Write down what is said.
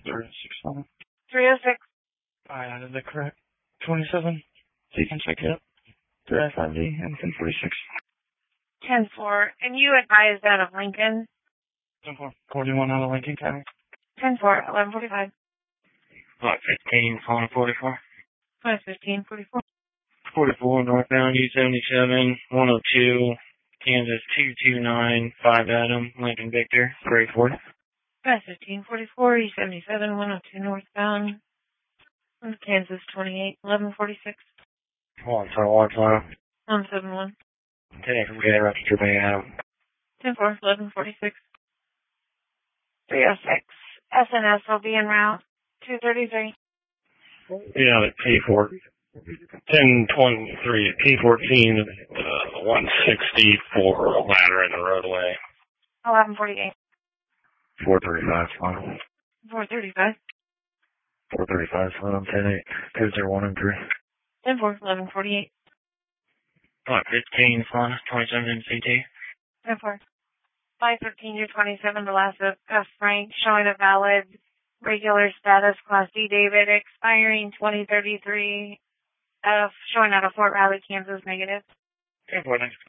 306. 306. I added the correct 27. So you can check it out. 3I5D and 1046. 10-4. And you advised out of Lincoln? 10-4. 41 out of Lincoln County. 10-4. 1145. 15, calling 44. 15, 44. 44 northbound U77, 102, Kansas 229, 5 Adam, Lincoln Victor, Gray Ford. 15, 44, U77, 102 northbound, Kansas 28, 1146. 171. Today from Gay Rochester Bay Adam. 10-4, 1146. 306. SNS will be en route. 233. Yeah, at P4. 1023 at P14, 164 ladder in the roadway. 1148. 435, final. 435. 435, final, 10-8, 201 and 3. 10-4, 1148. 15, final, 27 in CT. 10-4. 513, you're 27 to last of Gus Frank, showing a valid regular status, Class D David, expiring 2033, showing out of Fort Riley, Kansas, negative. 10-4,